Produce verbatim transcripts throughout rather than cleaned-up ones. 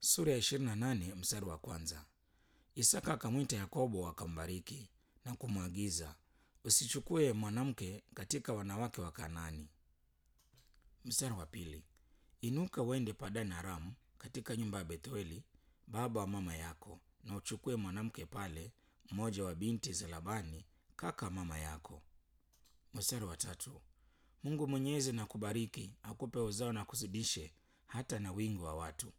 Sura ya ishirini na nane mstari wa kwanza. Isaka akamwita Yakobo akambariki na kumwagiza, usichukue mwanamke katika wanawake wa Kanaani. Mstari wa pili. Inuka uende Padani Aram katika nyumba ya Bethueli baba wa mama yako, na uchukue mwanamke pale, mmoja wa binti za Labani kaka mama yako. Mstari wa tatu. Mungu Mwenyezi na kubariki, akupe uzao na kuzidishe hata na wingi wa watu.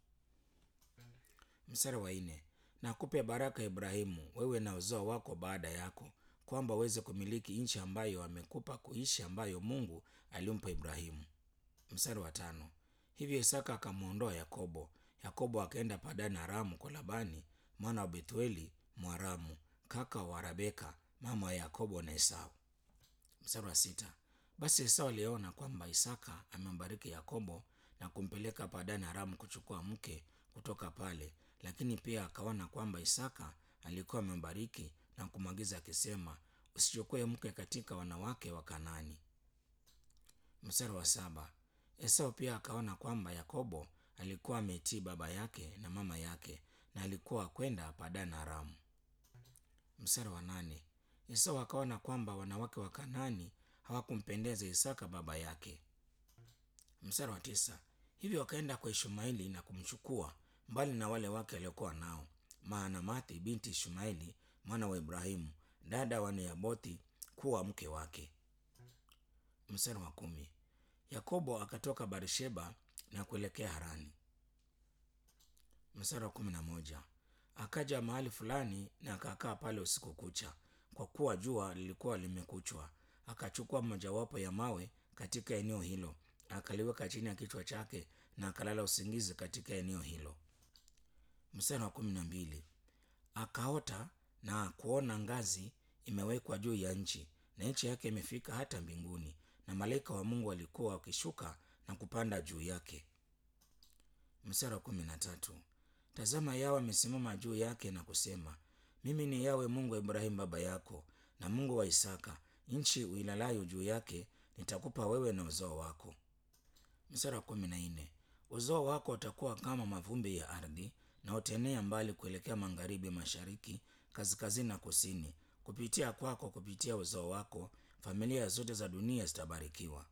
Mstari wa nne. Na akupe baraka Ibrahimu, wewe na uzao wako baada yako, kwamba uweze kumiliki nchi ambayo amekupa kuishi, ambayo Mungu alimpa Ibrahimu. Mstari wa tano. Hivyo Isaka akamwondoa Yakobo. Yakobo akaenda Padani Aramu kwa Labani mwana wa Bethueli Mwaramu, kaka wa Rebeka mama wa Yakobo na Esau. Mstari wa sita. Basi Esau aliona kwamba Isaka amembariki Yakobo na kumpeleka Padani Aramu kuchukua mke kutoka pale, lakini pia akaona kwamba Isaka alikuwa amembariki na kumwagiza akisema, usichukue mke katika wanawake wa Kanaani. Mstari wa saba. Esau pia akaona kwamba Yakobo alikuwa ametii baba yake na mama yake na alikuwa kwenda Padani Aramu. Mstari wa nane. Esau akaona kwamba wanawake wa Kanaani hawakumpendeza Isaka baba yake. Mstari wa tisa. Hivyo akaenda kwa Ishmaeli na kumchukua mbali na wale wake aliokuwa nao, Maanamathi binti Ishmaeli mwana wa Ibrahimu dada wa Neabothi kuwa mke wake. Mstari wa kumi. Yakobo akatoka Barsheba na kuelekea Harani. Mstari wa kumi na moja. Akaja mahali fulani na akakaa pale usiku kucha, kwa kuwa jua lilikuwa limekuchwa. Akachukua mojawapo ya mawe katika eneo hilo, akaliweka chini ya kichwa chake na akalala usingizi katika eneo hilo. Mstari wa kumi na mbili. Akaota na kuona ngazi imewekwa juu ya nchi, na nchi yake imefika hata mbinguni, na malaika wa Mungu walikuwa wakishuka na kupanda juu yake. Mstari wa kumi na tatu. Tazama, Yawe amesimama juu yake na kusema, mimi ni Yawe Mungu wa Ibrahimu baba yako na Mungu wa Isaka. Nchi uilalayo juu yake nitakupa wewe na uzao wako. Mstari wa kumi na nne. Uzao wako utakuwa kama mavumbi ya ardhi, na utaenea mbali kuelekea magharibi, mashariki, kaskazini na kusini. Kupitia kwako, kupitia uzao wako, familia zote za dunia zitabarikiwa.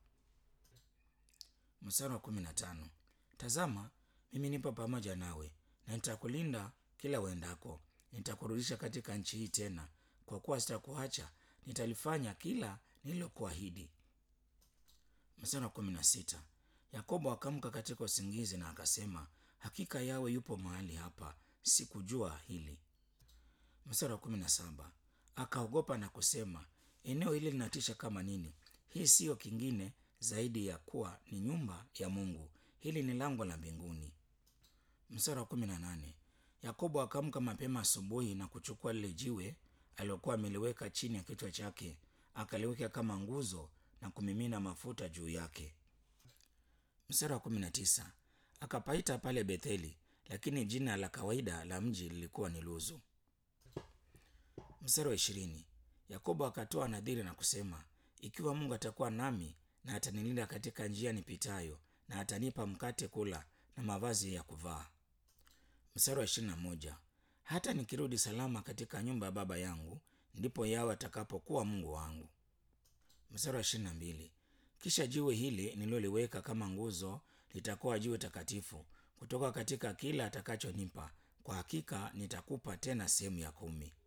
Mstari wa kumi na tano. Tazama, mimi nipo pamoja nawe na nitakulinda kila uendako. Nitakurudisha katika nchi hii tena, kwa kuwa sitakuacha, nitalifanya kila nililokuahidi. Mstari wa kumi na sita. Yakobo akamka katika usingizi na akasema, hakika Yawe yupo mahali hapa, sikujua hili. Mstari wa kumi na saba. Akaogopa na kusema, eneo hili linatisha kama nini! Hii siyo kingine zaidi ya kuwa ni nyumba ya Mungu, hili ni lango la mbinguni. Mstari wa kumi na nane. Yakobo akamka mapema asubuhi na kuchukua lile jiwe alilokuwa ameliweka chini ya kichwa chake, akaliweka kama nguzo na kumimina mafuta juu yake. Mstari wa kumi na tisa. Akapaita pale Betheli, lakini jina la kawaida la mji lilikuwa ni Luzu. Mstari wa ishirini. Yakobo akatoa nadhiri na kusema, ikiwa Mungu atakuwa nami na atanilinda katika njia nipitayo, na atanipa mkate kula na mavazi ya kuvaa. Mstari wa ishirini na moja. Hata nikirudi salama katika nyumba ya baba yangu, ndipo Yawe atakapokuwa Mungu wangu. Mstari wa ishirini na mbili. Kisha jiwe hili nililoliweka kama nguzo litakuwa jiwe takatifu kutoka katika kila atakachonipa, kwa hakika nitakupa tena sehemu ya kumi.